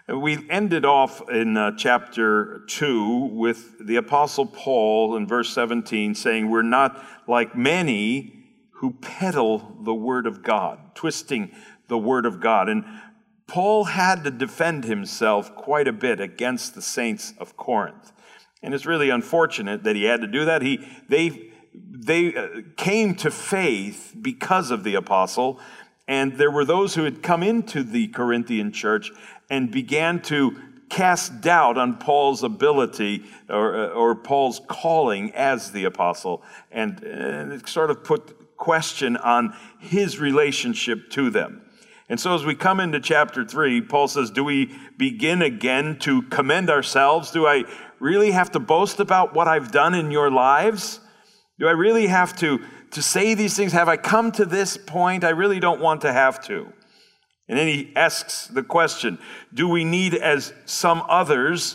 We ended off in chapter 2 with the Apostle Paul in verse 17 saying, we're not like many who peddle the word of God, twisting the word of God. And Paul had to defend himself quite a bit against the saints of Corinth. And it's really unfortunate that he had to do that. They came to faith because of the apostle, and there were those who had come into the Corinthian church and began to cast doubt on Paul's ability or Paul's calling as the apostle, and it sort of put question on his relationship to them. And so as we come into chapter 3, Paul says, do we begin again to commend ourselves? Do I really have to boast about what I've done in your lives? Do I really have to say these things? Have I come to this point? I really don't want to have to. And then he asks the question, do we need, as some others,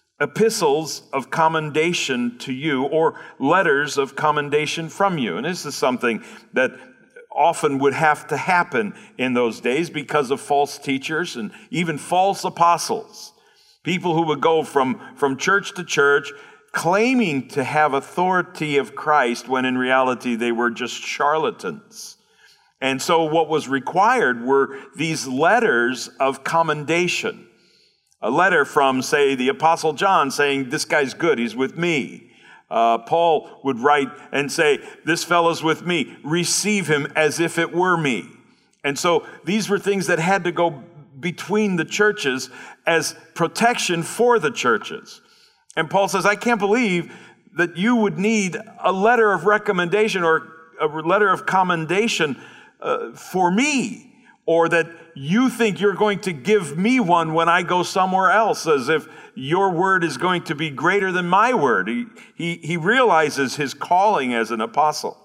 epistles of commendation to you or letters of commendation from you? And this is something that often would have to happen in those days because of false teachers and even false apostles. People who would go from church to church claiming to have authority of Christ when in reality they were just charlatans. And so what was required were these letters of commendation. A letter from, say, the Apostle John saying, this guy's good, he's with me. Paul would write and say, this fellow's with me, receive him as if it were me. And so these were things that had to go between the churches as protection for the churches. And Paul says, I can't believe that you would need a letter of recommendation or a letter of commendation for me, or that you think you're going to give me one when I go somewhere else, as if your word is going to be greater than my word. He realizes his calling as an apostle,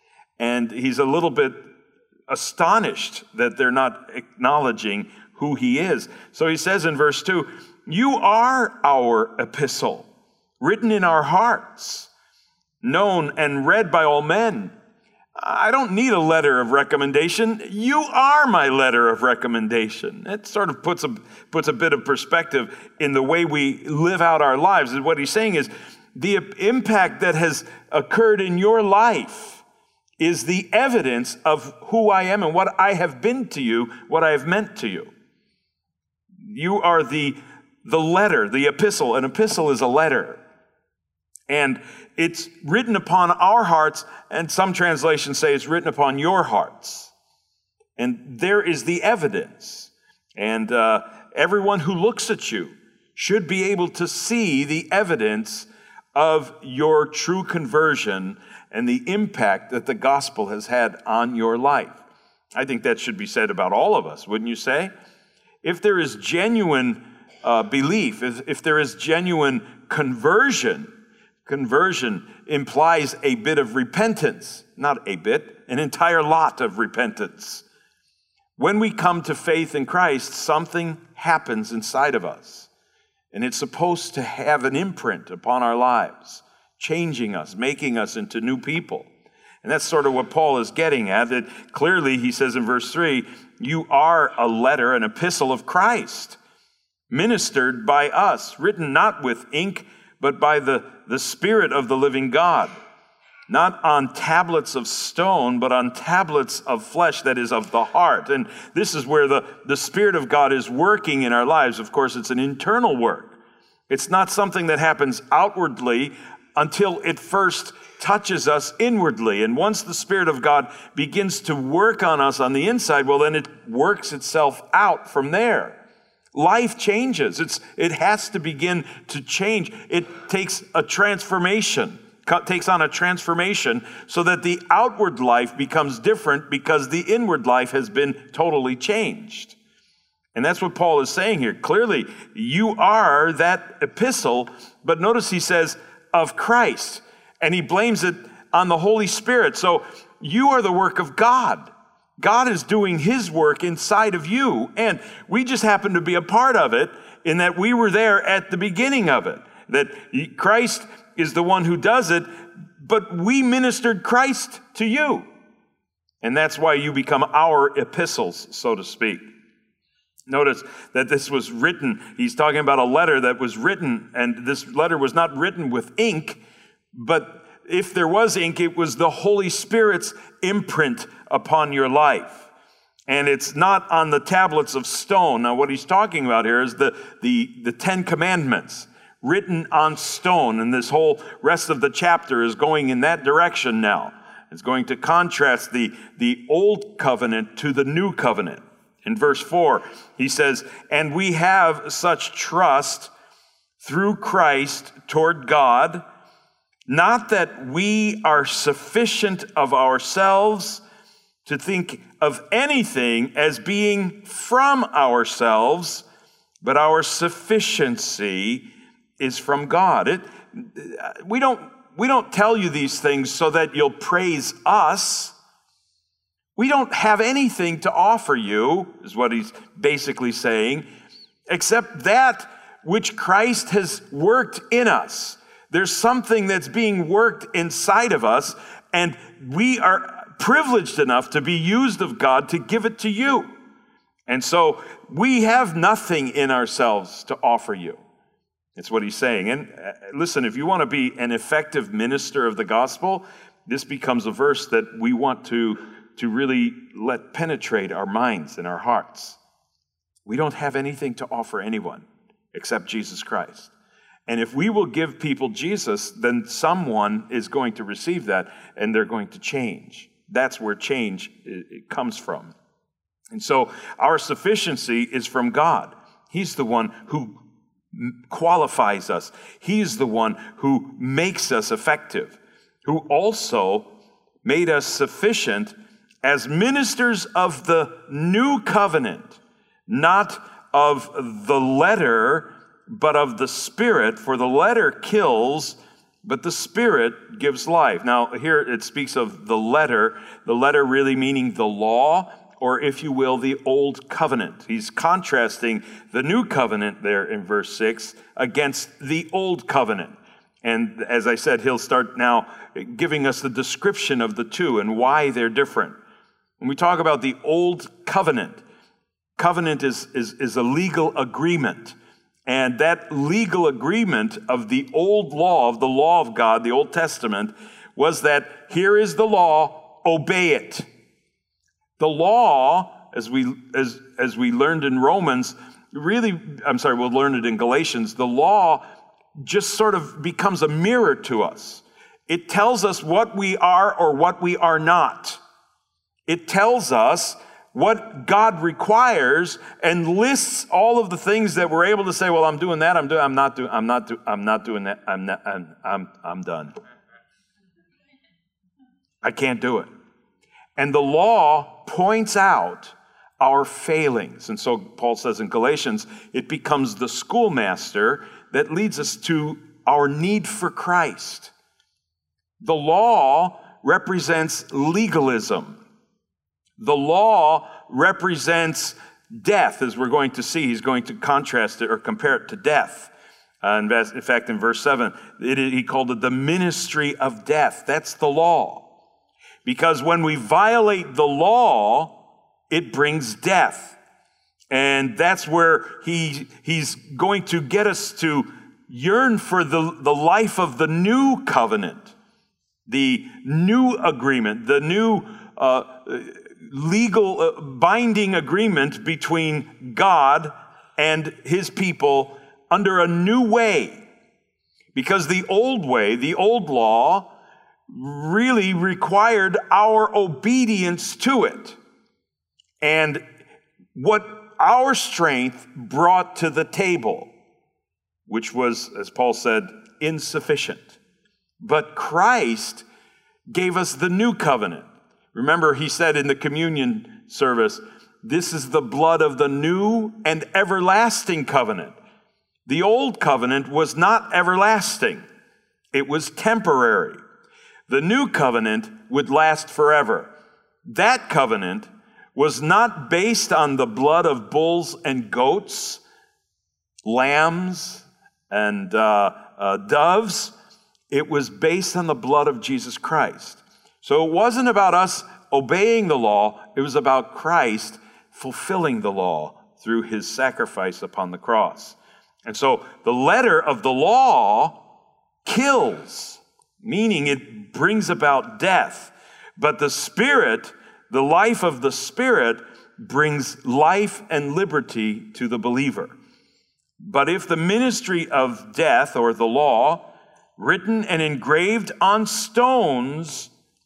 and he's a little bit astonished that they're not acknowledging who he is. So he says in verse 2, you are our epistle, written in our hearts, known and read by all men. I don't need a letter of recommendation. You are my letter of recommendation. It sort of puts a bit of perspective in the way we live out our lives. And what he's saying is the impact that has occurred in your life is the evidence of who I am and what I have been to you, what I have meant to you. You are the letter, the epistle. An epistle is a letter. And it's written upon our hearts, and some translations say it's written upon your hearts. And there is the evidence. And everyone who looks at you should be able to see the evidence of your true conversion and the impact that the gospel has had on your life. I think that should be said about all of us, wouldn't you say? If there is genuine belief, if there is genuine conversion implies a bit of repentance, not a bit, an entire lot of repentance. When we come to faith in Christ, something happens inside of us, and it's supposed to have an imprint upon our lives, changing us, making us into new people. And that's sort of what Paul is getting at. That clearly, he says in verse 3, you are a letter, an epistle of Christ, ministered by us, written not with ink, but by the Spirit of the living God, not on tablets of stone, but on tablets of flesh, that is, of the heart. And this is where the Spirit of God is working in our lives. Of course, it's an internal work. It's not something that happens outwardly until it first touches us inwardly. And once the Spirit of God begins to work on us on the inside, well, then it works itself out from there. Life changes. It has to begin to change. It takes a transformation, takes on a transformation so that the outward life becomes different because the inward life has been totally changed. And that's what Paul is saying here. Clearly, you are that epistle, but notice he says, of Christ. And he blames it on the Holy Spirit. So you are the work of God. God is doing his work inside of you. And we just happen to be a part of it in that we were there at the beginning of it. That Christ is the one who does it, but we ministered Christ to you. And that's why you become our epistles, so to speak. Notice that this was written. He's talking about a letter that was written, and this letter was not written with ink, but if there was ink, it was the Holy Spirit's imprint upon your life. And it's not on the tablets of stone. Now, what he's talking about here is the Ten Commandments written on stone, and this whole rest of the chapter is going in that direction now. It's going to contrast the old covenant to the new covenant. In verse 4, he says, "And we have such trust through Christ toward God, not that we are sufficient of ourselves to think of anything as being from ourselves, but our sufficiency is from God." We don't tell you these things so that you'll praise us. We don't have anything to offer you, is what he's basically saying, except that which Christ has worked in us. There's something that's being worked inside of us, and we are privileged enough to be used of God to give it to you. And so we have nothing in ourselves to offer you. It's what he's saying. And listen, if you want to be an effective minister of the gospel, this becomes a verse that we want to really let penetrate our minds and our hearts. We don't have anything to offer anyone except Jesus Christ. And if we will give people Jesus, then someone is going to receive that and they're going to change. That's where change comes from. And so our sufficiency is from God. He's the one who qualifies us. He's the one who makes us effective, who also made us sufficient as ministers of the new covenant, not of the letter, but of the Spirit. For the letter kills, but the Spirit gives life. Now, here it speaks of the letter really meaning the law, or if you will, the old covenant. He's contrasting the new covenant there in verse 6 against the old covenant. And as I said, he'll start now giving us the description of the two and why they're different. When we talk about the old covenant, covenant is a legal agreement. And that legal agreement of the old law, of the law of God, the Old Testament, was that here is the law, obey it. The law, as we learned in Romans, we'll learn it in Galatians, the law just sort of becomes a mirror to us. It tells us what we are or what we are not. It tells us what God requires and lists all of the things that we're able to say, well, I'm doing that, I'm not doing that, I'm done. I can't do it. And the law points out our failings. And so Paul says in Galatians, it becomes the schoolmaster that leads us to our need for Christ. The law represents legalism. The law represents death, as we're going to see. He's going to contrast it or compare it to death. In fact, in verse 7, he called it the ministry of death. That's the law. Because when we violate the law, it brings death. And that's where he's going to get us to yearn for the life of the new covenant, the new agreement, the new legal binding agreement between God and his people under a new way. Because the old way, the old law, really required our obedience to it. And what our strength brought to the table, which was, as Paul said, insufficient. But Christ gave us the new covenant. Remember, he said in the communion service, this is the blood of the new and everlasting covenant. The old covenant was not everlasting. It was temporary. The new covenant would last forever. That covenant was not based on the blood of bulls and goats, lambs and doves. It was based on the blood of Jesus Christ. So it wasn't about us obeying the law. It was about Christ fulfilling the law through his sacrifice upon the cross. And so the letter of the law kills, meaning it brings about death. But the Spirit, the life of the Spirit, brings life and liberty to the believer. But if the ministry of death, or the law, written and engraved on stones,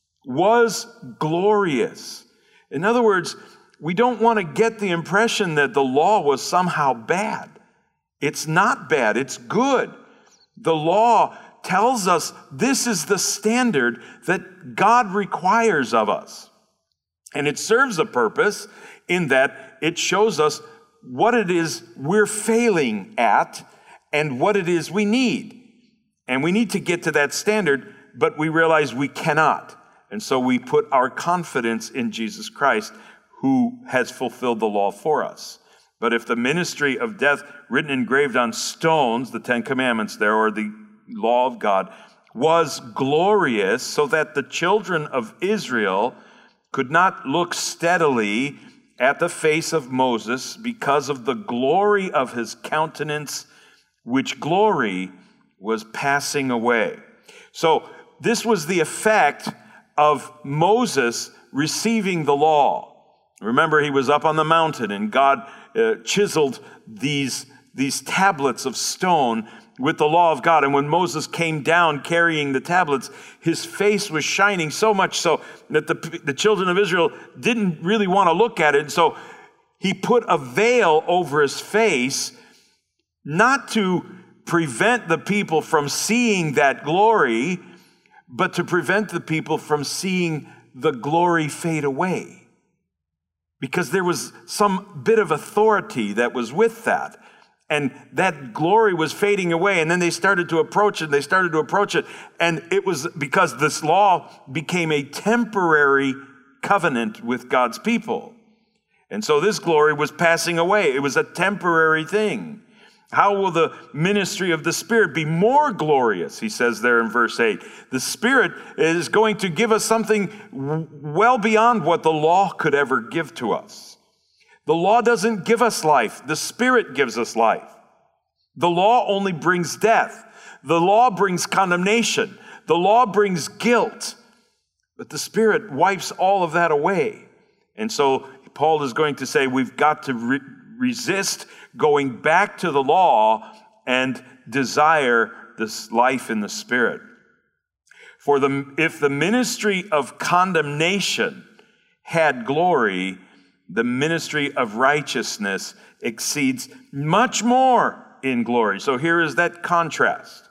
was glorious. In other words, we don't want to get the impression that the law was somehow bad. It's not bad, it's good. The law tells us this is the standard that God requires of us. And it serves a purpose in that it shows us what it is we're failing at and what it is we need. And we need to get to that standard, but we realize we cannot. And so we put our confidence in Jesus Christ, who has fulfilled the law for us. But if the ministry of death written engraved on stones, the Ten Commandments there, or the law of God, was glorious, so that the children of Israel could not look steadily at the face of Moses because of the glory of his countenance, which glory was passing away. So this was the effect of Moses receiving the law. Remember, he was up on the mountain, and God chiseled these tablets of stone with the law of God. And when Moses came down carrying the tablets, his face was shining so much so that the children of Israel didn't really want to look at it. And so he put a veil over his face, not to prevent the people from seeing that glory, but to prevent the people from seeing the glory fade away. Because there was some bit of authority that was with that. And that glory was fading away. And then they started to approach it. And it was because this law became a temporary covenant with God's people. And so this glory was passing away. It was a temporary thing. How will the ministry of the Spirit be more glorious? He says there in verse 8. The Spirit is going to give us something well beyond what the law could ever give to us. The law doesn't give us life. The Spirit gives us life. The law only brings death. The law brings condemnation. The law brings guilt. But the Spirit wipes all of that away. And so Paul is going to say we've got to resist going back to the law and desire this life in the Spirit. If the ministry of condemnation had glory, the ministry of righteousness exceeds much more in glory. So here is that contrast.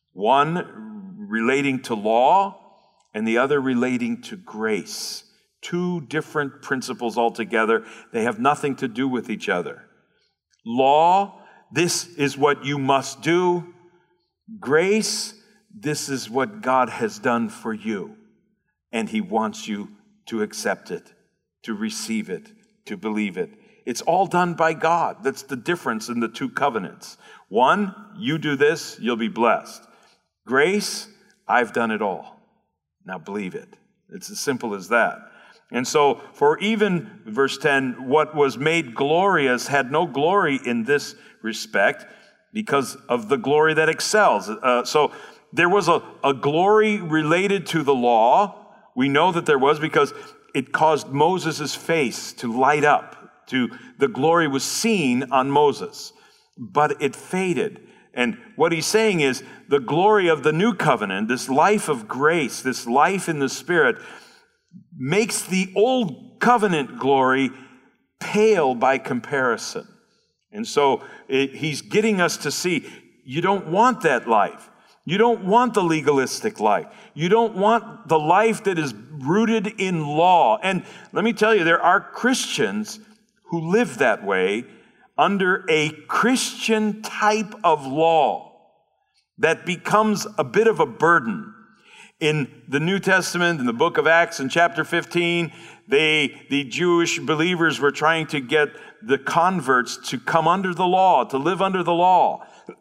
One relating to law and the other relating to grace. Two different principles altogether. They have nothing to do with each other. Law, this is what you must do. Grace, this is what God has done for you. And he wants you to accept it, to receive it, to believe it. It's all done by God. That's the difference in the two covenants. One, you do this, you'll be blessed. Grace, I've done it all. Now believe it. It's as simple as that. And so, for even, verse 10, what was made glorious had no glory in this respect because of the glory that excels. So there was a glory related to the law. We know that there was because it caused Moses' face to light up. The glory was seen on Moses, but it faded. And what he's saying is the glory of the new covenant, this life of grace, this life in the Spirit, makes the old covenant glory pale by comparison. And so he's getting us to see you don't want that life. You don't want the legalistic life. You don't want the life that is rooted in law. And let me tell you, there are Christians who live that way under a Christian type of law that becomes a bit of a burden. In the New Testament, in the book of Acts in chapter 15, the Jewish believers were trying to get the converts to come under the law, to live under the law.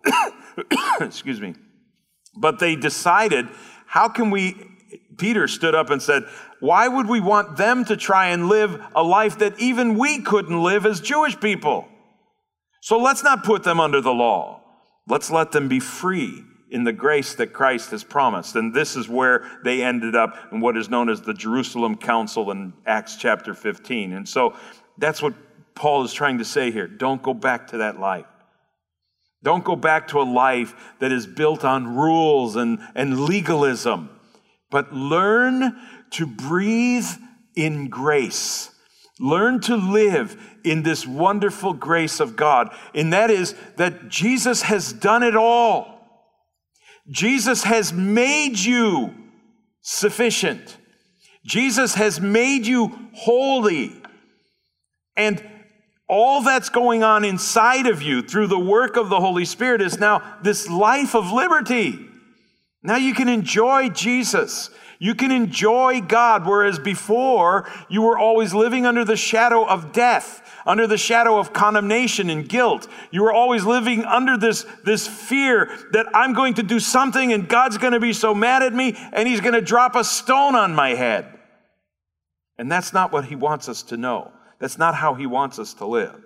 Excuse me. But they decided, Peter stood up and said, why would we want them to try and live a life that even we couldn't live as Jewish people? So let's not put them under the law. Let's let them be free in the grace that Christ has promised. And this is where they ended up in what is known as the Jerusalem Council in Acts chapter 15. And so that's what Paul is trying to say here. Don't go back to that life. Don't go back to a life that is built on rules and legalism, but learn to breathe in grace. Learn to live in this wonderful grace of God. And that is that Jesus has done it all. Jesus has made you sufficient. Jesus has made you holy. And all that's going on inside of you through the work of the Holy Spirit is now this life of liberty. Now you can enjoy Jesus. You can enjoy God, whereas before you were always living under the shadow of death, under the shadow of condemnation and guilt. You were always living under this fear that I'm going to do something and God's going to be so mad at me and he's going to drop a stone on my head. And that's not what he wants us to know. That's not how he wants us to live.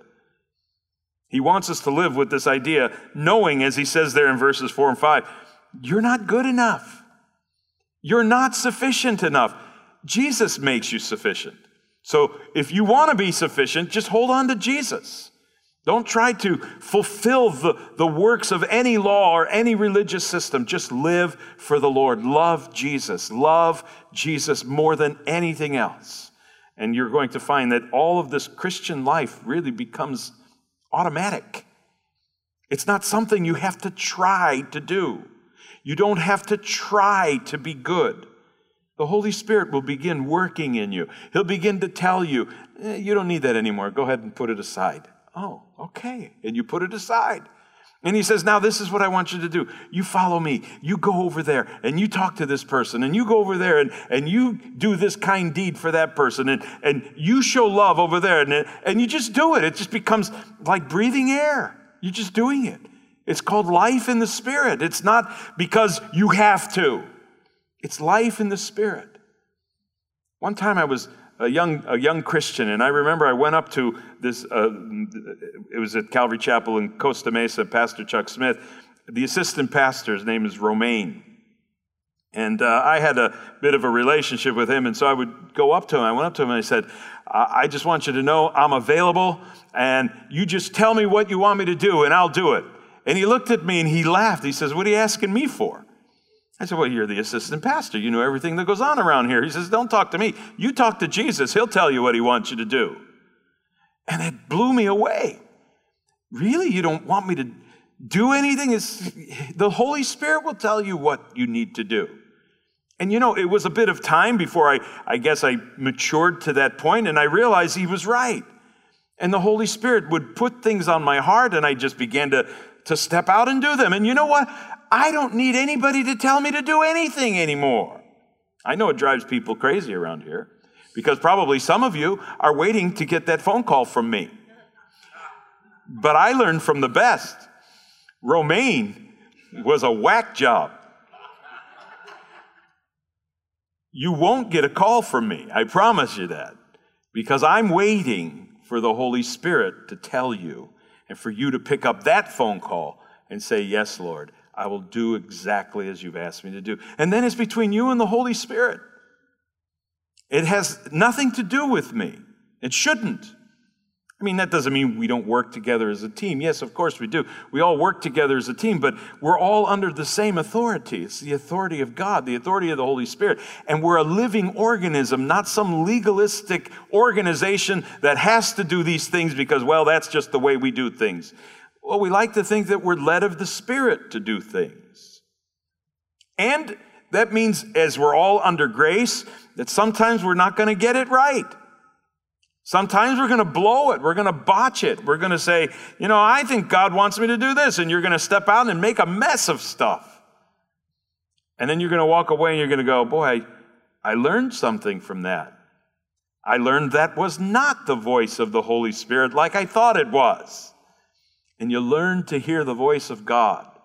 He wants us to live with this idea, knowing, as he says there in verses 4 and 5, you're not good enough. You're not sufficient enough. Jesus makes you sufficient. So if you want to be sufficient, just hold on to Jesus. Don't try to fulfill the works of any law or any religious system. Just live for the Lord. Love Jesus. Love Jesus more than anything else. And you're going to find that all of this Christian life really becomes automatic. It's not something you have to try to do. You don't have to try to be good. The Holy Spirit will begin working in you. He'll begin to tell you, you don't need that anymore. Go ahead and put it aside. Oh, okay. And you put it aside. And he says, now this is what I want you to do. You follow me. You go over there and you talk to this person and you go over there and you do this kind deed for that person and you show love over there and you just do it. It just becomes like breathing air. You're just doing it. It's called life in the Spirit. It's not because you have to. It's life in the Spirit. One time I was a young Christian, and I remember I went up to this, it was at Calvary Chapel in Costa Mesa, Pastor Chuck Smith. The assistant pastor's name is Romaine. And I had a bit of a relationship with him, and so I would go up to him. I went up to him and I said, I just want you to know I'm available, and you just tell me what you want me to do, and I'll do it. And he looked at me and he laughed. He says, what are you asking me for? I said, well, you're the assistant pastor. You know everything that goes on around here. He says, don't talk to me. You talk to Jesus. He'll tell you what he wants you to do. And it blew me away. Really? You don't want me to do anything? The Holy Spirit will tell you what you need to do. And you know, it was a bit of time before I guess I matured to that point, and I realized he was right. And the Holy Spirit would put things on my heart, and I just began to step out and do them. And you know what? I don't need anybody to tell me to do anything anymore. I know it drives people crazy around here because probably some of you are waiting to get that phone call from me. But I learned from the best. Romaine was a whack job. You won't get a call from me. I promise you that. Because I'm waiting for the Holy Spirit to tell you and for you to pick up that phone call and say, yes, Lord, I will do exactly as you've asked me to do. And then it's between you and the Holy Spirit. It has nothing to do with me. It shouldn't. I mean, that doesn't mean we don't work together as a team. Yes, of course we do. We all work together as a team, but we're all under the same authority. It's the authority of God, the authority of the Holy Spirit. And we're a living organism, not some legalistic organization that has to do these things because, well, that's just the way we do things. Well, we like to think that we're led of the Spirit to do things. And that means, as we're all under grace, that sometimes we're not going to get it right. Sometimes we're going to blow it. We're going to botch it. We're going to say, you know, I think God wants me to do this. And you're going to step out and make a mess of stuff. And then you're going to walk away and you're going to go, boy, I learned something from that. I learned that was not the voice of the Holy Spirit like I thought it was. And you learn to hear the voice of God.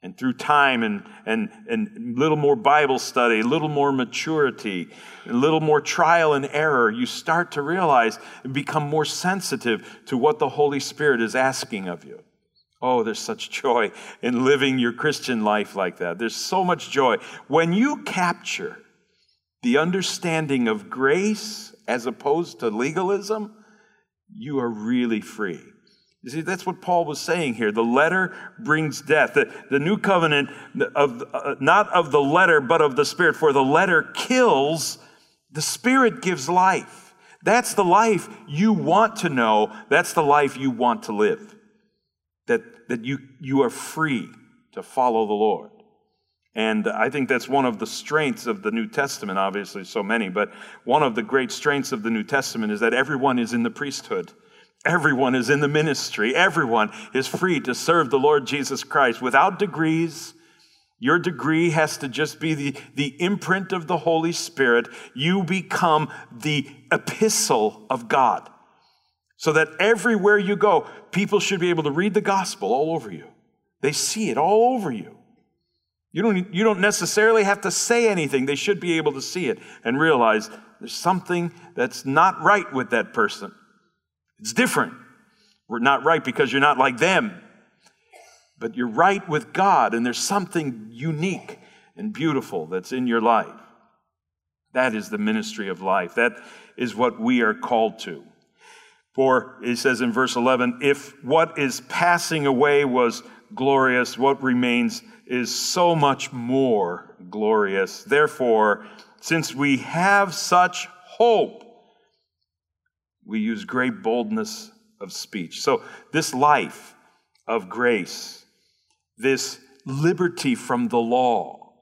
And through time and little more Bible study, a little more maturity, a little more trial and error, you start to realize and become more sensitive to what the Holy Spirit is asking of you. Oh, there's such joy in living your Christian life like that. There's so much joy. When you capture the understanding of grace as opposed to legalism, you are really free. You see, that's what Paul was saying here. The letter brings death. The new covenant, not of the letter, but of the Spirit. For the letter kills, the Spirit gives life. That's the life you want to know. That's the life you want to live. That you are free to follow the Lord. And I think that's one of the strengths of the New Testament, obviously so many, but one of the great strengths of the New Testament is that everyone is in the priesthood. Everyone is in the ministry. Everyone is free to serve the Lord Jesus Christ without degrees. Your degree has to just be the imprint of the Holy Spirit. You become the epistle of God. So that everywhere you go, people should be able to read the gospel all over you. They see it all over you. You don't necessarily have to say anything. They should be able to see it and realize there's something that's not right with that person. It's different. We're not right because you're not like them. But you're right with God, and there's something unique and beautiful that's in your life. That is the ministry of life. That is what we are called to. For, it says in verse 11, if what is passing away was glorious, what remains is so much more glorious. Therefore, since we have such hope, we use great boldness of speech. So this life of grace, this liberty from the law,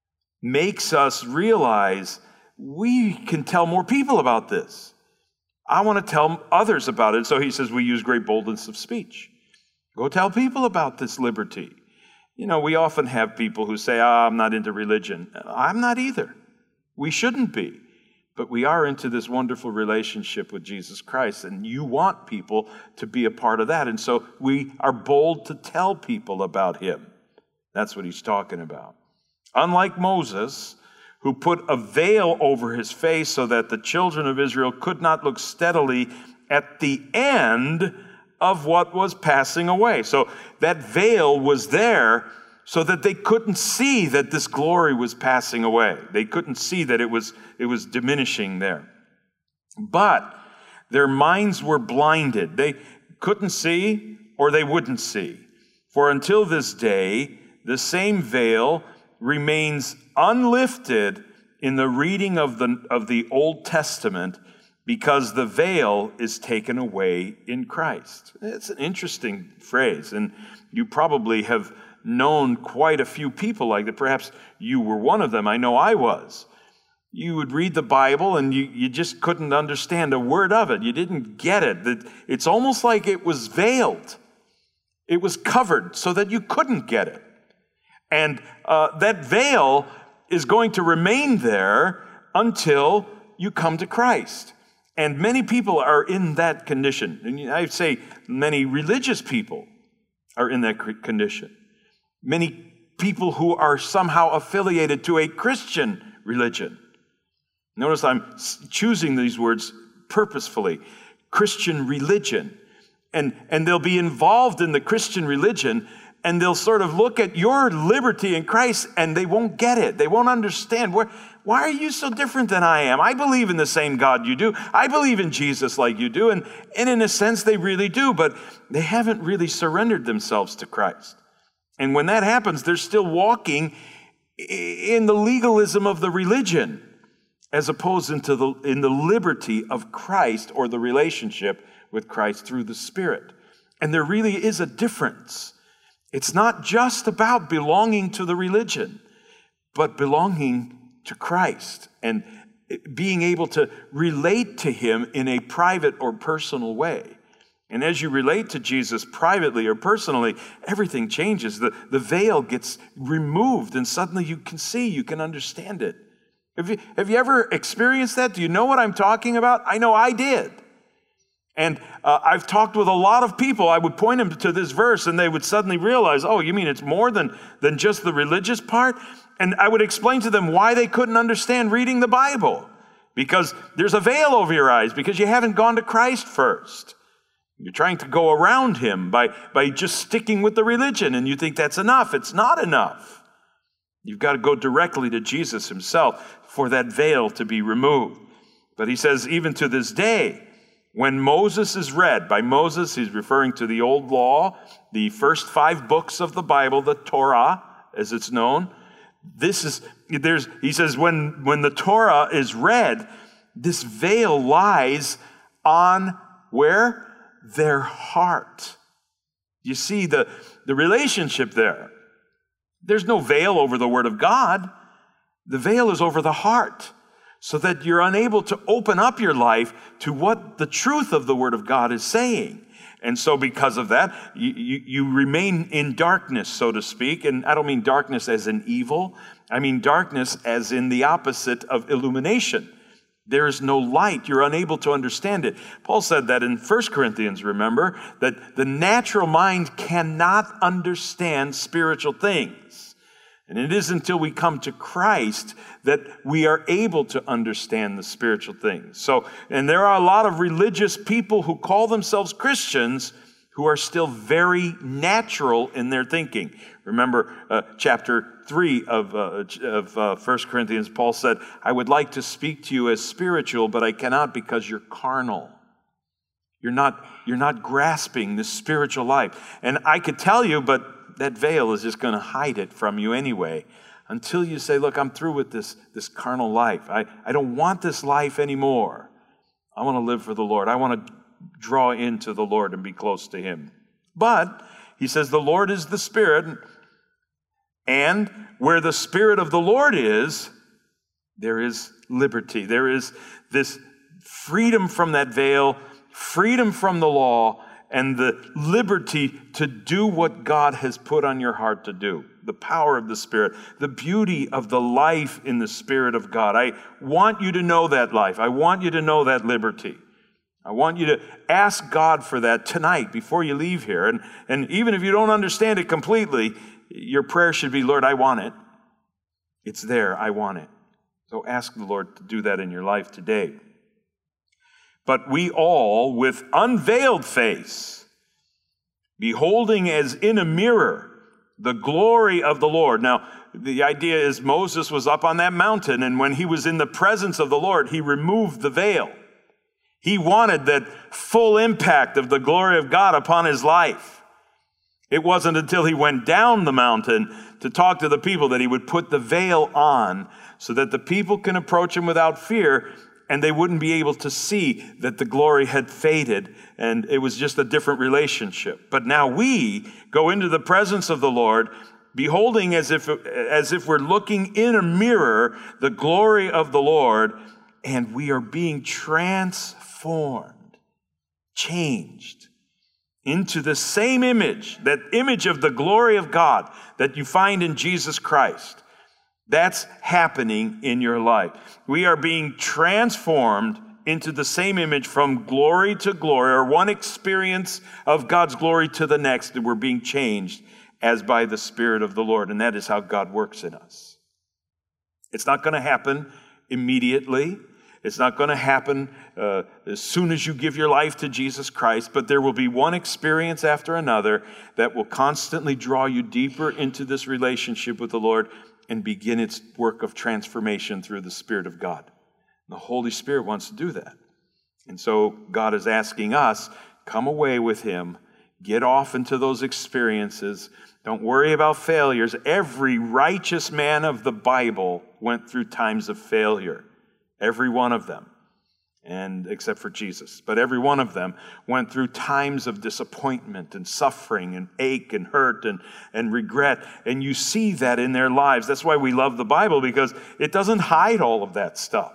makes us realize we can tell more people about this. I want to tell others about it. So he says we use great boldness of speech. Go tell people about this liberty. You know, we often have people who say, I'm not into religion. I'm not either. We shouldn't be. But we are into this wonderful relationship with Jesus Christ, and you want people to be a part of that. And so we are bold to tell people about him. That's what he's talking about. Unlike Moses, who put a veil over his face so that the children of Israel could not look steadily at the end of what was passing away. So that veil was there so that they couldn't see that this glory was passing away. They couldn't see that it was diminishing there. But their minds were blinded. They couldn't see or they wouldn't see. For until this day, the same veil remains unlifted in the reading of the Old Testament because the veil is taken away in Christ. It's an interesting phrase, and you probably have known quite a few people like that. Perhaps you were one of them. I know I was. You would read the Bible and you just couldn't understand a word of it. You didn't get it. It's almost like it was veiled. It was covered so that you couldn't get it. And that veil is going to remain there until you come to Christ. And many people are in that condition. And I'd say many religious people are in that condition. Many people who are somehow affiliated to a Christian religion. Notice I'm choosing these words purposefully. Christian religion. And they'll be involved in the Christian religion, and they'll sort of look at your liberty in Christ, and they won't get it. They won't understand. Why are you so different than I am? I believe in the same God you do. I believe in Jesus like you do. And in a sense, they really do, but they haven't really surrendered themselves to Christ. And when that happens, they're still walking in the legalism of the religion as opposed in the liberty of Christ or the relationship with Christ through the Spirit. And there really is a difference. It's not just about belonging to the religion, but belonging to Christ and being able to relate to him in a private or personal way. And as you relate to Jesus privately or personally, everything changes. The veil gets removed, and suddenly you can see, you can understand it. Have you ever experienced that? Do you know what I'm talking about? I know I did. And I've talked with a lot of people. I would point them to this verse and they would suddenly realize, oh, you mean it's more than just the religious part? And I would explain to them why they couldn't understand reading the Bible. Because there's a veil over your eyes because you haven't gone to Christ first. You're trying to go around him by just sticking with the religion, and you think that's enough. It's not enough. You've got to go directly to Jesus himself for that veil to be removed. But he says, even to this day, when Moses is read, by Moses, he's referring to the old law, the first 5 books of the Bible, the Torah, as it's known. He says, when the Torah is read, this veil lies on where? Their heart. You see the relationship there. There's no veil over the Word of God. The veil is over the heart, so that you're unable to open up your life to what the truth of the Word of God is saying. And so because of that, you remain in darkness, so to speak. And I don't mean darkness as in evil. I mean darkness as in the opposite of illumination. There is no light. You're unable to understand it. Paul said that in 1 Corinthians, remember, that the natural mind cannot understand spiritual things. And it is until we come to Christ that we are able to understand the spiritual things. And there are a lot of religious people who call themselves Christians who are still very natural in their thinking. Remember chapter 3 of 1 Corinthians, Paul said, I would like to speak to you as spiritual, but I cannot because you're carnal. You're not grasping this spiritual life. And I could tell you, but that veil is just going to hide it from you anyway, until you say, look, I'm through with this carnal life. I don't want this life anymore. I want to live for the Lord. I want to draw into the Lord and be close to him. But he says the Lord is the Spirit, and where the Spirit of the Lord is, there is liberty. There is this freedom from that veil, freedom from the law, and the liberty to do what God has put on your heart to do. The power of the Spirit, the beauty of the life in the Spirit of God. I want you to know that life. I want you to know that liberty. I want you to ask God for that tonight before you leave here. And even if you don't understand it completely, your prayer should be, Lord, I want it. It's there. I want it. So ask the Lord to do that in your life today. But we all, with unveiled face, beholding as in a mirror the glory of the Lord. Now, the idea is Moses was up on that mountain, and when he was in the presence of the Lord, he removed the veil. He wanted that full impact of the glory of God upon his life. It wasn't until he went down the mountain to talk to the people that he would put the veil on so that the people can approach him without fear, and they wouldn't be able to see that the glory had faded and it was just a different relationship. But now we go into the presence of the Lord, beholding as if we're looking in a mirror the glory of the Lord, and we are being transformed, changed into the same image, that image of the glory of God that you find in Jesus Christ. That's happening in your life. We are being transformed into the same image from glory to glory, or one experience of God's glory to the next, and we're being changed as by the Spirit of the Lord. And that is how God works in us. It's not going to happen immediately. It's not going to happen as soon as you give your life to Jesus Christ, but there will be one experience after another that will constantly draw you deeper into this relationship with the Lord and begin its work of transformation through the Spirit of God. The Holy Spirit wants to do that. And so God is asking us, come away with him, get off into those experiences. Don't worry about failures. Every righteous man of the Bible went through times of failure. Every one of them. And except for Jesus. But every one of them went through times of disappointment and suffering and ache and hurt and regret. And you see that in their lives. That's why we love the Bible, because it doesn't hide all of that stuff.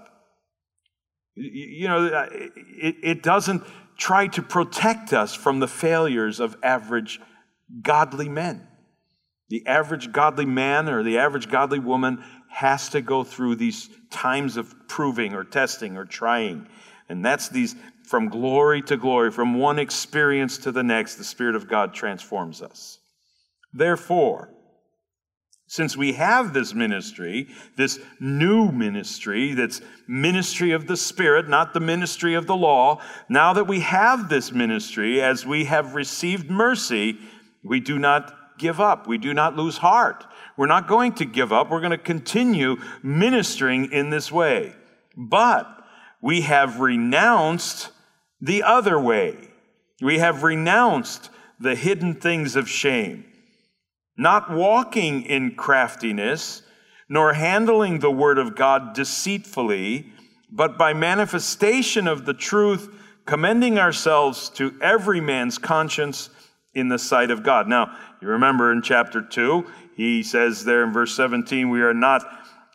You know, it doesn't try to protect us from the failures of average godly men. The average godly man or the average godly woman has to go through these times of proving or testing or trying. And that's these from glory to glory, from one experience to the next, the Spirit of God transforms us. Therefore, since we have this ministry, this new ministry, that's ministry of the Spirit, not the ministry of the law, now that we have this ministry, as we have received mercy, we do not give up. We do not lose heart. We're not going to give up. We're going to continue ministering in this way. But we have renounced the other way. We have renounced the hidden things of shame, not walking in craftiness, nor handling the word of God deceitfully, but by manifestation of the truth, commending ourselves to every man's conscience in the sight of God. Now, you remember in chapter 2, he says there in verse 17, we are not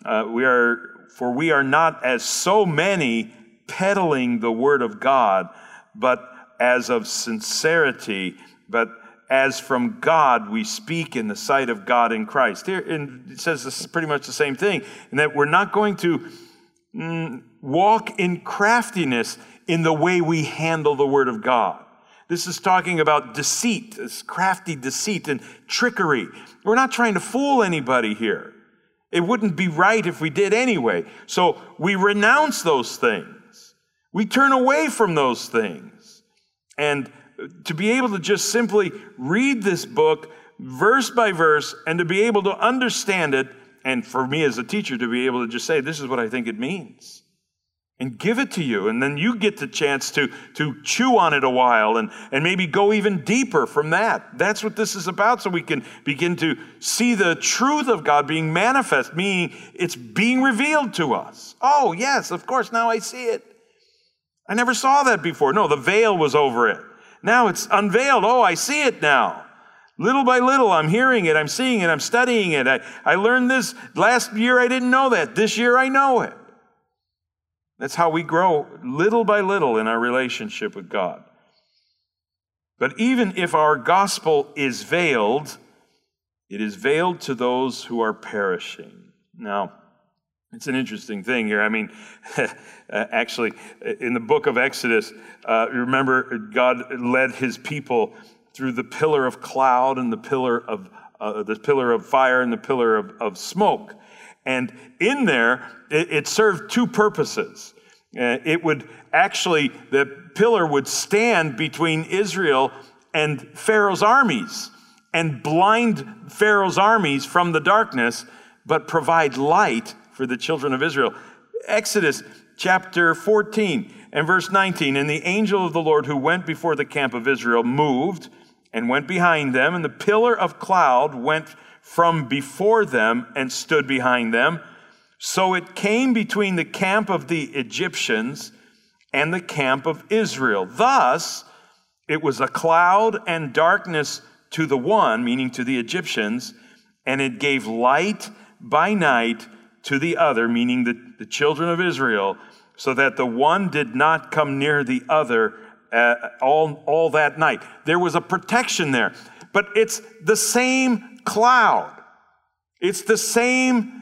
as so many peddling the word of God, but as of sincerity, but as from God we speak in the sight of God in Christ. Here, and it says this is pretty much the same thing, and that we're not going to walk in craftiness in the way we handle the word of God. This is talking about deceit, this crafty deceit and trickery. We're not trying to fool anybody here. It wouldn't be right if we did anyway. So we renounce those things. We turn away from those things. And to be able to just simply read this book verse by verse and to be able to understand it, and for me as a teacher to be able to just say, this is what I think it means, and give it to you. And then you get the chance to chew on it a while and maybe go even deeper from that. That's what this is about, so we can begin to see the truth of God being manifest, meaning it's being revealed to us. Oh, yes, of course, now I see it. I never saw that before. No, the veil was over it. Now it's unveiled. Oh, I see it now. Little by little, I'm hearing it, I'm seeing it, I'm studying it. I learned this last year, I didn't know that. This year, I know it. That's how we grow little by little in our relationship with God. But even if our gospel is veiled, it is veiled to those who are perishing. Now, it's an interesting thing here. I mean, actually, in the book of Exodus, remember God led his people through the pillar of cloud and the pillar of fire and the pillar of smoke. And in there, it served two purposes. The pillar would stand between Israel and Pharaoh's armies and blind Pharaoh's armies from the darkness, but provide light for the children of Israel. Exodus chapter 14 and verse 19, and the angel of the Lord who went before the camp of Israel moved and went behind them, and the pillar of cloud went from before them and stood behind them. So it came between the camp of the Egyptians and the camp of Israel. Thus, it was a cloud and darkness to the one, meaning to the Egyptians, and it gave light by night to the other, meaning the children of Israel, so that the one did not come near the other all that night. There was a protection there, but it's the same cloud. It's the same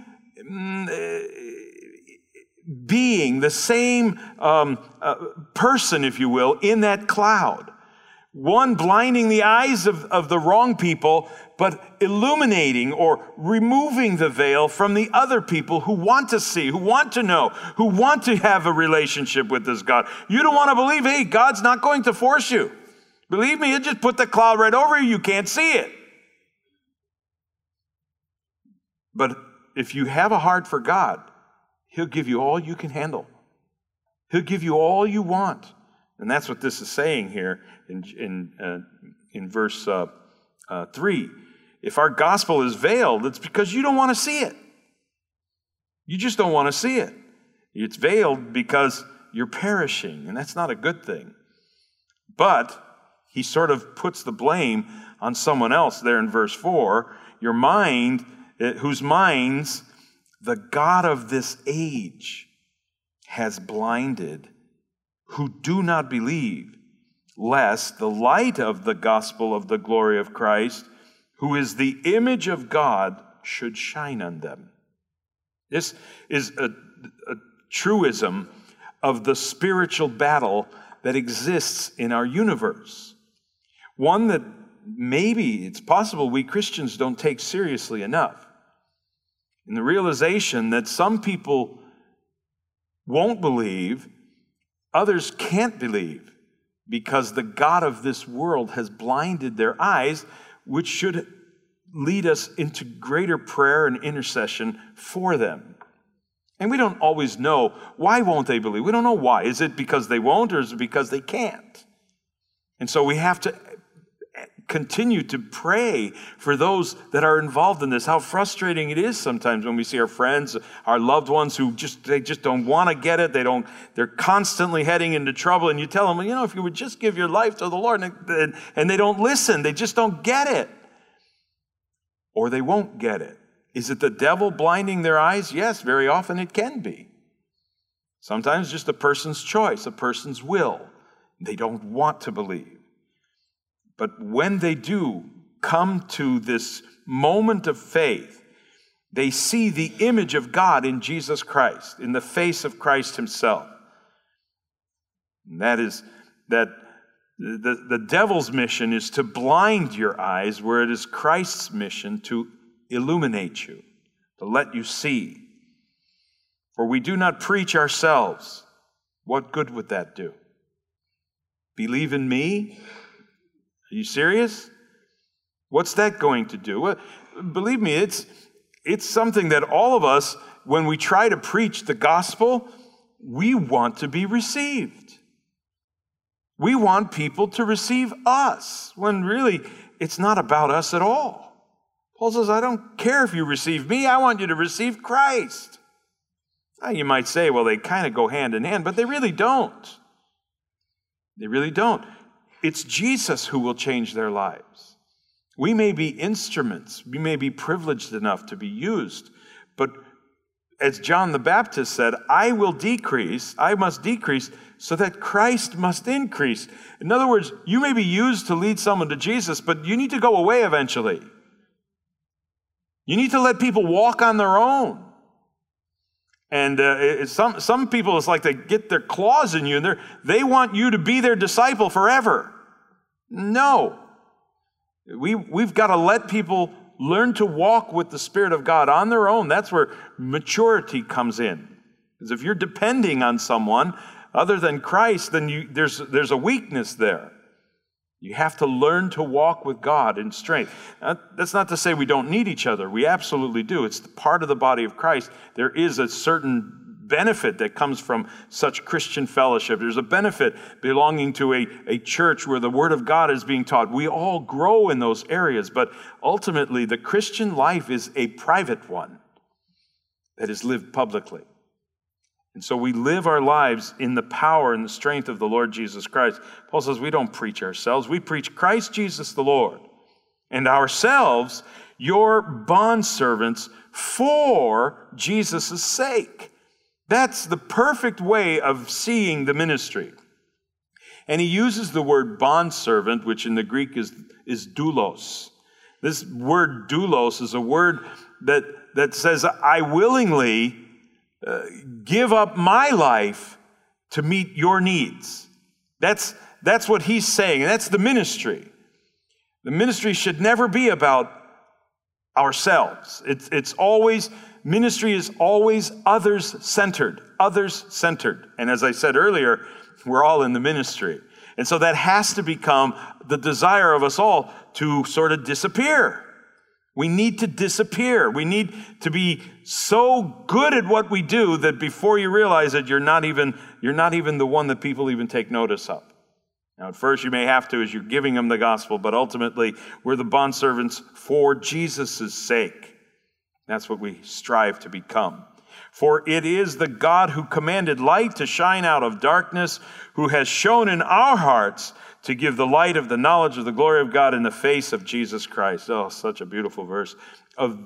being, the same person, if you will, in that cloud. One blinding the eyes of the wrong people, but illuminating or removing the veil from the other people who want to see, who want to know, who want to have a relationship with this God. You don't want to believe, hey, God's not going to force you. Believe me, it just put the cloud right over you. You can't see it. But if you have a heart for God, he'll give you all you can handle. He'll give you all you want. And that's what this is saying here in verse 3. If our gospel is veiled, it's because you don't want to see it. You just don't want to see it. It's veiled because you're perishing, and that's not a good thing. But he sort of puts the blame on someone else there in verse 4. Your mind, whose minds the God of this age has blinded, who do not believe, lest the light of the gospel of the glory of Christ, who is the image of God, should shine on them. This is a truism of the spiritual battle that exists in our universe. One that maybe it's possible we Christians don't take seriously enough. In the realization that some people won't believe, others can't believe, because the God of this world has blinded their eyes, which should lead us into greater prayer and intercession for them. And we don't always know, why won't they believe? We don't know why. Is it because they won't, or is it because they can't? And so we have to continue to pray for those that are involved in this. How frustrating it is sometimes when we see our friends, our loved ones who they just don't want to get it. They're constantly heading into trouble, and you tell them, if you would just give your life to the Lord, and they don't listen. They just don't get it. Or they won't get it. Is it the devil blinding their eyes? Yes, very often it can be. Sometimes just a person's choice, a person's will. They don't want to believe. But when they do come to this moment of faith, they see the image of God in Jesus Christ, in the face of Christ himself. And that is that the devil's mission is to blind your eyes, where it is Christ's mission to illuminate you, to let you see. For we do not preach ourselves. What good would that do? Believe in me? Are you serious? What's that going to do? Well, believe me, it's something that all of us, when we try to preach the gospel, we want to be received. We want people to receive us, when really it's not about us at all. Paul says, I don't care if you receive me, I want you to receive Christ. Now you might say, well, they kind of go hand in hand, but they really don't. They really don't. It's Jesus who will change their lives. We may be instruments. We may be privileged enough to be used. But as John the Baptist said, I must decrease, so that Christ must increase. In other words, you may be used to lead someone to Jesus, but you need to go away eventually. You need to let people walk on their own. And some people, it's like they get their claws in you, and they want you to be their disciple forever. No. We've got to let people learn to walk with the Spirit of God on their own. That's where maturity comes in. Because if you're depending on someone other than Christ, then there's a weakness there. You have to learn to walk with God in strength. Now, that's not to say we don't need each other. We absolutely do. It's part of the body of Christ. There is a certain benefit that comes from such Christian fellowship. There's a benefit belonging to a church where the Word of God is being taught. We all grow in those areas, but ultimately the Christian life is a private one that is lived publicly. And so we live our lives in the power and the strength of the Lord Jesus Christ. Paul says we don't preach ourselves. We preach Christ Jesus the Lord, and ourselves your bondservants for Jesus' sake. That's the perfect way of seeing the ministry. And he uses the word bondservant, which in the Greek is doulos. This word doulos is a word that says, I willingly give up my life to meet your needs. That's what he's saying, and that's the ministry. The ministry should never be about ourselves. Ministry is always others-centered. And as I said earlier, we're all in the ministry. And so that has to become the desire of us all to sort of disappear. We need to disappear. We need to be so good at what we do that before you realize it, you're not even the one that people even take notice of. Now, at first you may have to as you're giving them the gospel, but ultimately we're the bondservants for Jesus' sake. That's what we strive to become. For it is the God who commanded light to shine out of darkness, who has shown in our hearts to give the light of the knowledge of the glory of God in the face of Jesus Christ. Oh, such a beautiful verse of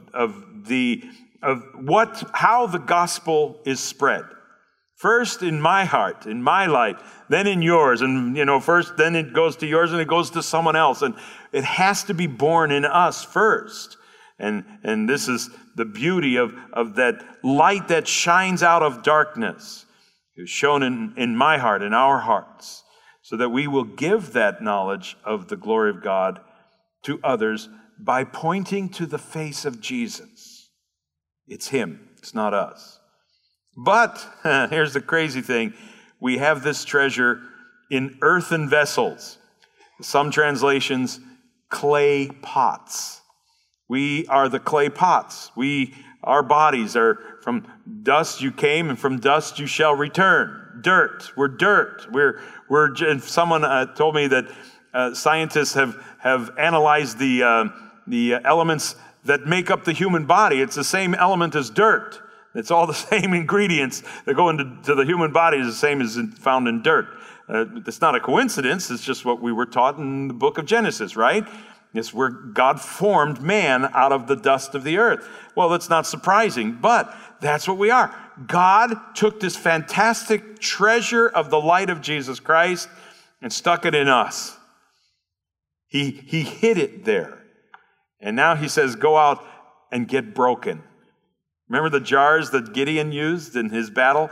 how the gospel is spread. First in my heart, in my life, then in yours. And, first, then it goes to yours and it goes to someone else. And it has to be born in us first. And this is the beauty of that light that shines out of darkness. It's shown in my heart, in our hearts, so that we will give that knowledge of the glory of God to others by pointing to the face of Jesus. It's him, it's not us. But here's the crazy thing. We have this treasure in earthen vessels. Some translations, clay pots. We are the clay pots. Our bodies are from dust you came, and from dust you shall return. Dirt. We're dirt. And someone told me that scientists have analyzed the elements that make up the human body. It's the same element as dirt. It's all the same ingredients that go into the human body is the same as found in dirt. It's not a coincidence. It's just what we were taught in the book of Genesis, right? It's where God formed man out of the dust of the earth. Well, that's not surprising, but that's what we are. God took this fantastic treasure of the light of Jesus Christ and stuck it in us. He hid it there. And now he says, go out and get broken. Remember the jars that Gideon used in his battle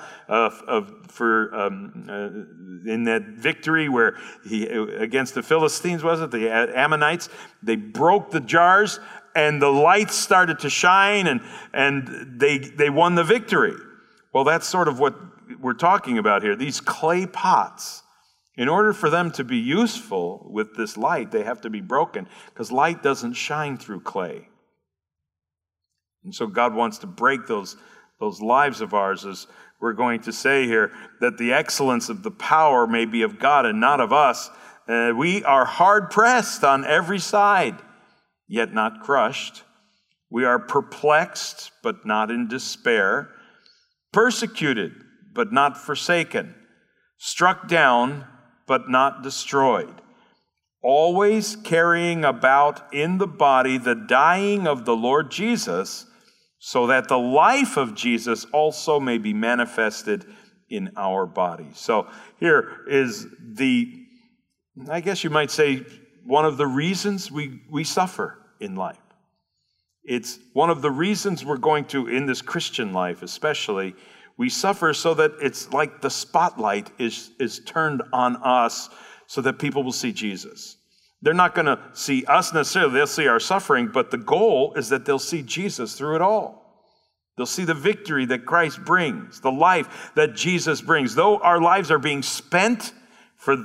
in that victory where against the Philistines, was it? The Ammonites. They broke the jars and the lights started to shine and they won the victory. Well, that's sort of what we're talking about here. These clay pots, in order for them to be useful with this light, they have to be broken because light doesn't shine through clay. And so God wants to break those lives of ours, as we're going to say here, that the excellence of the power may be of God and not of us. We are hard-pressed on every side, yet not crushed. We are perplexed, but not in despair. Persecuted, but not forsaken. Struck down, but not destroyed. Always carrying about in the body the dying of the Lord Jesus, so that the life of Jesus also may be manifested in our body. So here is I guess you might say, one of the reasons we suffer in life. It's one of the reasons we're going to, in this Christian life especially, we suffer so that it's like the spotlight is turned on us so that people will see Jesus. They're not going to see us necessarily. They'll see our suffering, but the goal is that they'll see Jesus through it all. They'll see the victory that Christ brings, the life that Jesus brings. Though our lives are being spent in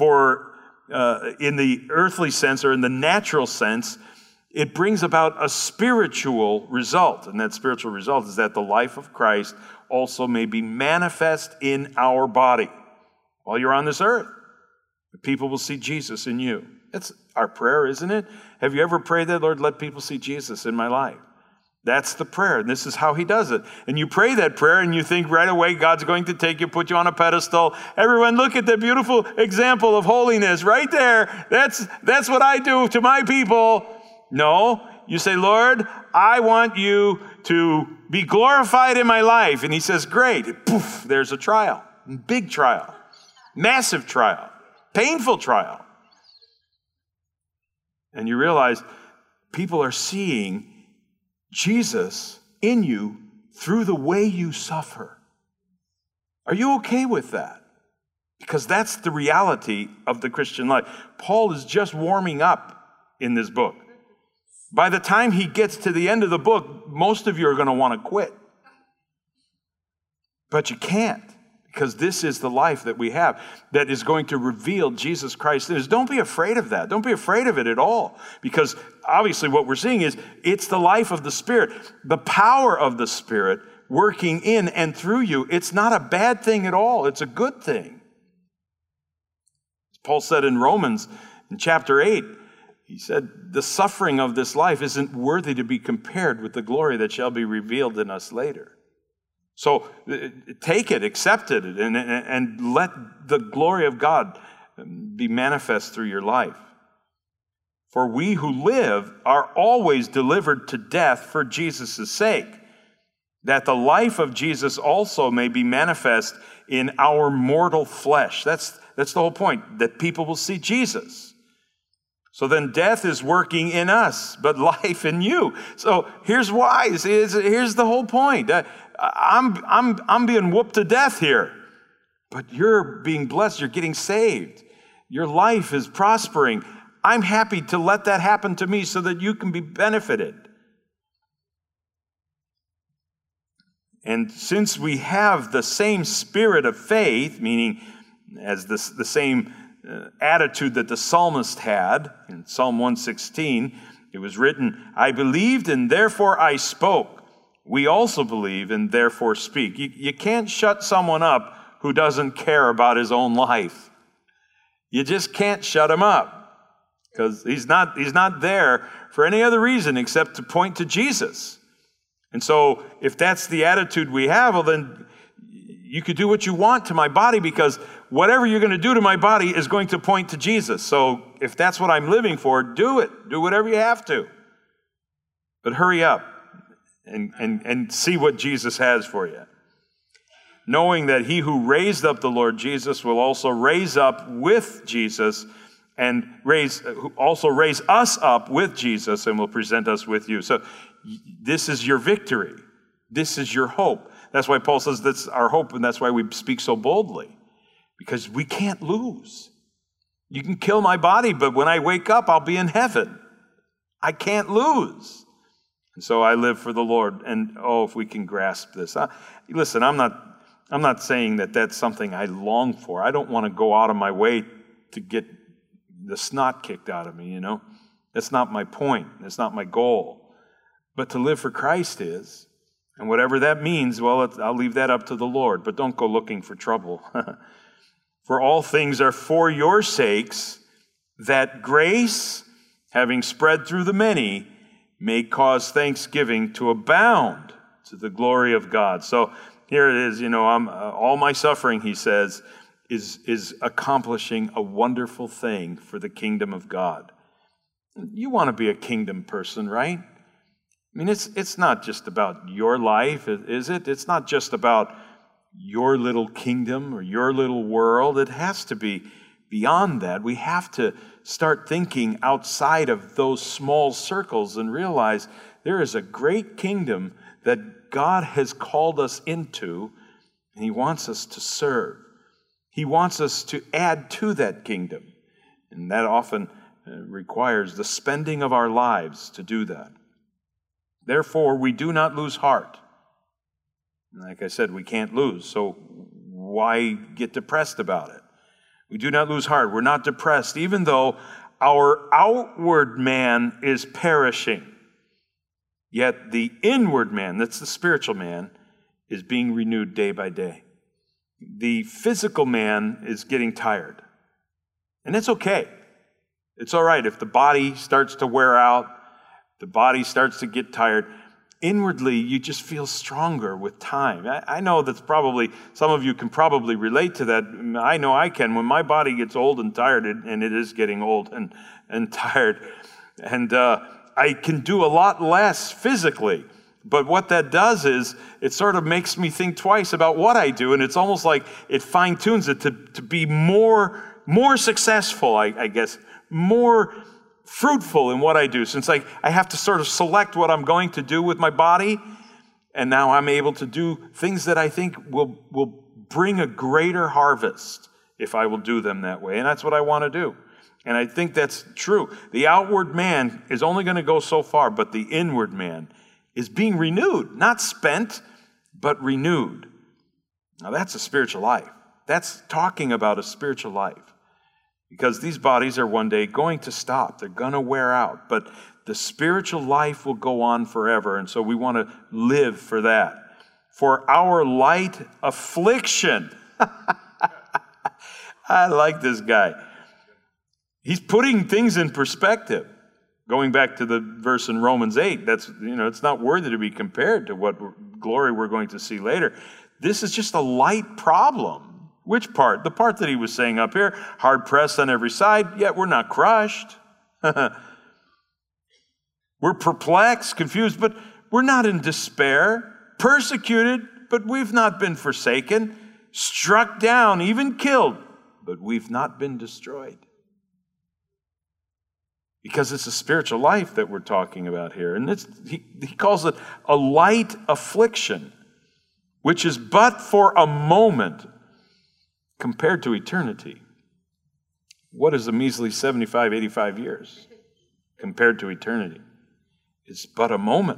the earthly sense or in the natural sense, it brings about a spiritual result. And that spiritual result is that the life of Christ also may be manifest in our body while you're on this earth. People will see Jesus in you. That's our prayer, isn't it? Have you ever prayed that, Lord, let people see Jesus in my life? That's the prayer, and this is how he does it. And you pray that prayer, and you think right away God's going to take you, put you on a pedestal. Everyone, look at the beautiful example of holiness right there. That's what I do to my people. No, you say, Lord, I want you to be glorified in my life. And he says, great. Poof, there's a trial, big trial, massive trial, painful trial. And you realize people are seeing Jesus in you through the way you suffer. Are you okay with that? Because that's the reality of the Christian life. Paul is just warming up in this book. By the time he gets to the end of the book, most of you are going to want to quit. But you can't, because this is the life that we have that is going to reveal Jesus Christ. Don't be afraid of that. Don't be afraid of it at all, because obviously what we're seeing is it's the life of the Spirit, the power of the Spirit working in and through you. It's not a bad thing at all. It's a good thing. Paul said in Romans in chapter 8, he said, the suffering of this life isn't worthy to be compared with the glory that shall be revealed in us later. So take it, accept it, and let the glory of God be manifest through your life. For we who live are always delivered to death for Jesus' sake, that the life of Jesus also may be manifest in our mortal flesh. That's the whole point, that people will see Jesus. So then death is working in us, but life in you. So here's why. Here's the whole point. I'm being whooped to death here, but you're being blessed. You're getting saved. Your life is prospering. I'm happy to let that happen to me so that you can be benefited. And since we have the same spirit of faith, meaning as the same attitude that the psalmist had in Psalm 116, it was written, I believed and therefore I spoke. We also believe and therefore speak. You can't shut someone up who doesn't care about his own life. You just can't shut him up because he's not there for any other reason except to point to Jesus. And so if that's the attitude we have, well then you could do what you want to my body because whatever you're going to do to my body is going to point to Jesus. So if that's what I'm living for, do it. Do whatever you have to. But hurry up and see what Jesus has for you. Knowing that he who raised up the Lord Jesus will also raise up with Jesus and also raise us up with Jesus and will present us with you. So this is your victory. This is your hope. That's why Paul says that's our hope, and that's why we speak so boldly, because we can't lose. You can kill my body, but when I wake up, I'll be in heaven. I can't lose. And so I live for the Lord. And if we can grasp this. Listen, I'm not saying that that's something I long for. I don't want to go out of my way to get the snot kicked out of me, you know. That's not my point. That's not my goal. But to live for Christ is. And whatever that means, well, I'll leave that up to the Lord. But don't go looking for trouble. For all things are for your sakes, that grace, having spread through the many, may cause thanksgiving to abound to the glory of God. So here it is, all my suffering, he says, is accomplishing a wonderful thing for the kingdom of God. You want to be a kingdom person, right? I mean, it's not just about your life, is it? It's not just about your little kingdom or your little world. It has to be beyond that. We have to start thinking outside of those small circles and realize there is a great kingdom that God has called us into, and he wants us to serve. He wants us to add to that kingdom, and that often requires the spending of our lives to do that. Therefore, we do not lose heart. Like I said, we can't lose, so why get depressed about it? We do not lose heart. We're not depressed, even though our outward man is perishing. Yet the inward man, that's the spiritual man, is being renewed day by day. The physical man is getting tired. And it's okay. It's all right if the body starts to wear out, the body starts to get tired. Inwardly, you just feel stronger with time. I know that's probably, some of you can probably relate to that. I know I can. When my body gets old and tired, and it is getting old and tired, and I can do a lot less physically. But what that does is it sort of makes me think twice about what I do, and it's almost like it fine-tunes it to be more successful, I guess, more fruitful in what I do, since I have to sort of select what I'm going to do with my body, and now I'm able to do things that I think will bring a greater harvest if I will do them that way, and that's what I want to do. And I think that's true. The outward man is only going to go so far, but the inward man is being renewed, not spent, but renewed. Now that's a spiritual life. That's talking about a spiritual life. Because these bodies are one day going to stop. They're going to wear out. But the spiritual life will go on forever. And so we want to live for that. For our light affliction. I like this guy. He's putting things in perspective. Going back to the verse in Romans 8, that's, it's not worthy to be compared to what glory we're going to see later. This is just a light problem. Which part? The part that he was saying up here, hard pressed on every side, yet we're not crushed. We're perplexed, confused, but we're not in despair. Persecuted, but we've not been forsaken. Struck down, even killed, but we've not been destroyed. Because it's a spiritual life that we're talking about here. And he calls it a light affliction, which is but for a moment compared to eternity. What is a measly 75, 85 years compared to eternity? It's but a moment.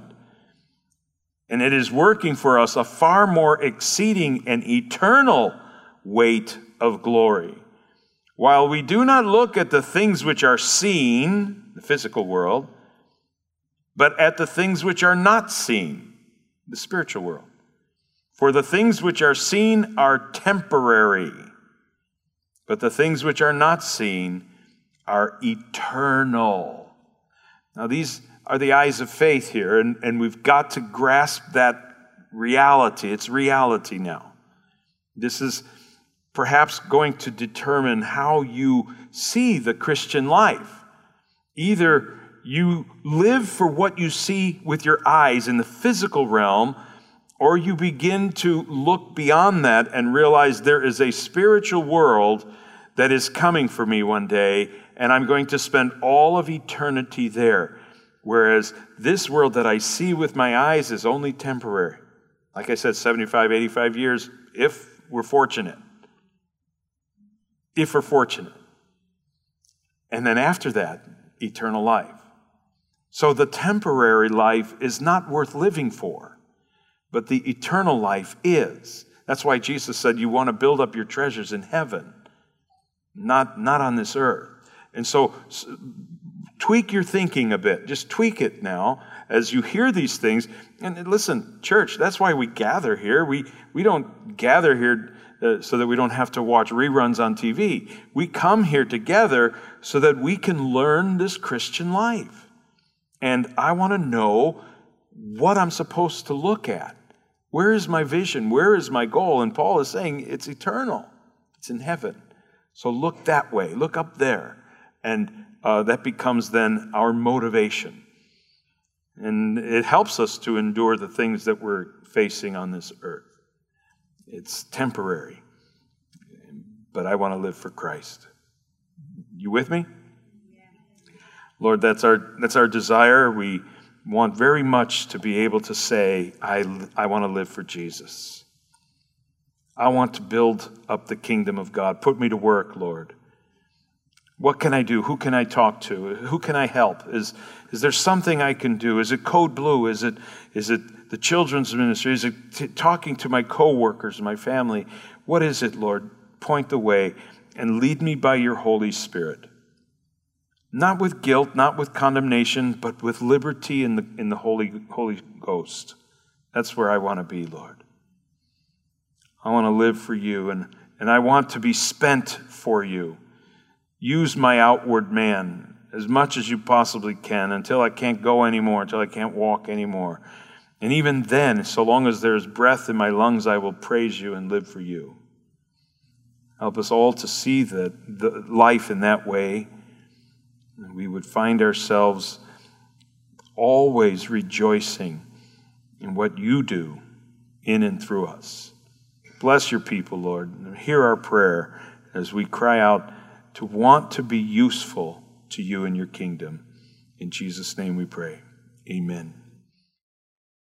And it is working for us a far more exceeding and eternal weight of glory. While we do not look at the things which are seen, the physical world, but at the things which are not seen, the spiritual world. For the things which are seen are temporary, but the things which are not seen are eternal. Now these are the eyes of faith here, and we've got to grasp that reality. It's reality now. This is perhaps going to determine how you see the Christian life. Either you live for what you see with your eyes in the physical realm, or you begin to look beyond that and realize there is a spiritual world that is coming for me one day, and I'm going to spend all of eternity there. Whereas this world that I see with my eyes is only temporary. Like I said, 75, 85 years, if we're fortunate. If we're fortunate. And then after that, eternal life. So the temporary life is not worth living for, but the eternal life is. That's why Jesus said you want to build up your treasures in heaven, not on this earth. And so tweak your thinking a bit. Just tweak it now as you hear these things. And listen, church, that's why we gather here. We don't gather here so that we don't have to watch reruns on TV. We come here together so that we can learn this Christian life. And I want to know what I'm supposed to look at. Where is my vision? Where is my goal? And Paul is saying it's eternal. It's in heaven. So look that way. Look up there. And that becomes then our motivation. And it helps us to endure the things that we're facing on this earth. It's temporary. But I want to live for Christ. You with me? Lord, that's our desire. We want very much to be able to say, I want to live for Jesus. I want to build up the kingdom of God. Put me to work, Lord. What can I do? Who can I talk to? Who can I help? Is there something I can do? Is it Code Blue? Is it the children's ministry? Is it talking to my coworkers, my family? What is it, Lord? Point the way and lead me by your Holy Spirit. Not with guilt, not with condemnation, but with liberty in the Holy Ghost. That's where I want to be, Lord. I want to live for you, and I want to be spent for you. Use my outward man as much as you possibly can until I can't go anymore, until I can't walk anymore. And even then, so long as there's breath in my lungs, I will praise you and live for you. Help us all to see the life in that way. And we would find ourselves always rejoicing in what you do in and through us. Bless your people, Lord, and hear our prayer as we cry out to want to be useful to you and your kingdom. In Jesus' name we pray. Amen.